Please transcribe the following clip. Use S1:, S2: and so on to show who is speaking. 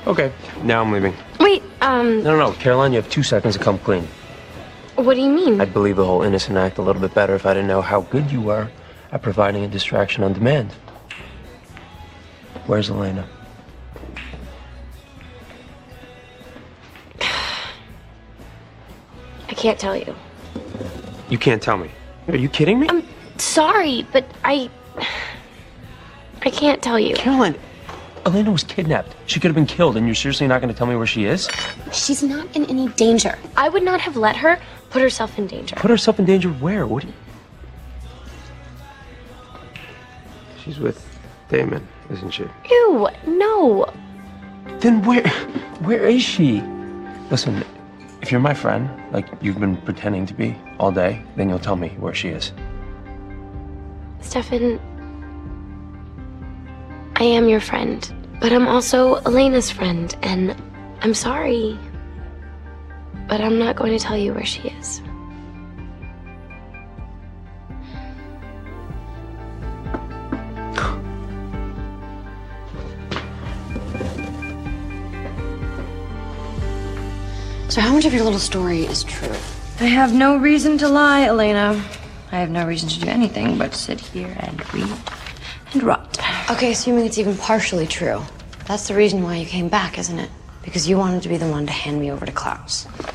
S1: Okay, now I'm leaving.
S2: Wait,
S1: No, Caroline, you have 2 seconds to come clean.
S2: what do you mean?
S1: I'd believe the whole innocent act a little bit better if I didn't know how good you were at providing a distraction on demand. Where's Elena?
S2: I can't tell you.
S1: You can't tell me. Are you kidding me?
S2: I'm sorry, but I can't tell you.
S1: Caroline, Elena was kidnapped. She could have been killed, and you're seriously not going to tell me where she is?
S2: She's not in any danger. I would not have let her put herself in danger.
S1: Put herself in danger where? What do you... She's with Damon, isn't she?
S2: Ew, no.
S1: Then where is she? Listen, if you're my friend, like you've been pretending to be all day, then you'll tell me where she is.
S2: Stefan, I am your friend, but I'm also Elena's friend, and I'm sorry, but I'm not going to tell you where she is.
S3: So how much of your little story is true?
S4: I have no reason to lie, Elena. I have no reason to do anything but sit here and read and rot.
S3: Okay, assuming it's even partially true. That's the reason why you came back, isn't it? Because you wanted to be the one to hand me over to Klaus.